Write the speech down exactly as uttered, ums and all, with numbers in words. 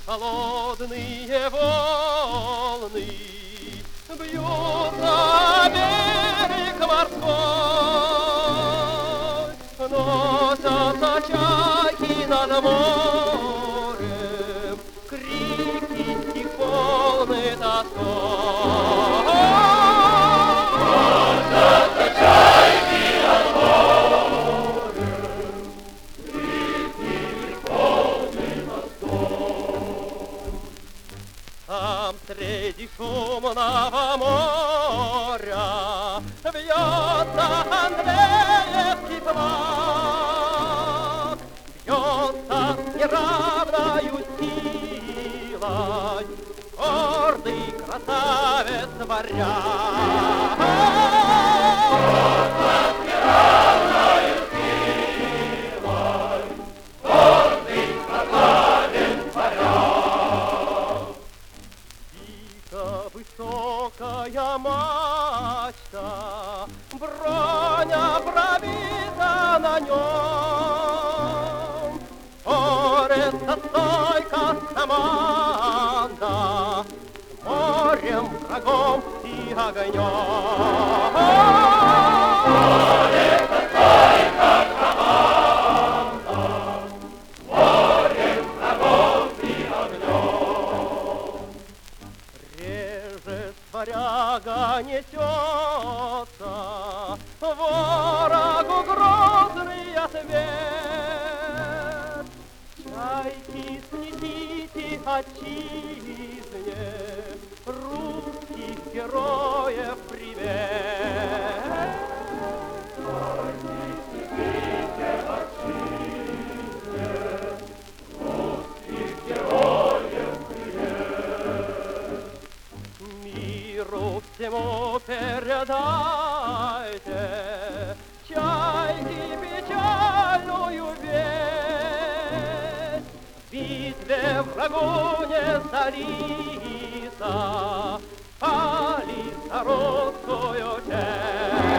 холодные волны бьют на берег морской, носятся чайки над морем, крики их полны тоской. Носятся чайки над морем, крики их полны тоской. Там среди шумного моря бьется Андреевский флаг, бьется с неравною силой гордый красавец варяг. Бьется с неравною силой гордый красавец варяг. Высокая мачта, броня пробита на нем, борется стойко команда с морем, врагом и огнем. Борется стойко команда с морем, врагом и огнем. Варяга несется ворогу грозный ответ. Чайки, снесите отчизне русских героев привет. Чайки, снесите отчизне русских героев привет. Миру всему передайте чайки печальную весть. В битве врагу не сдались, пали за русскую честь.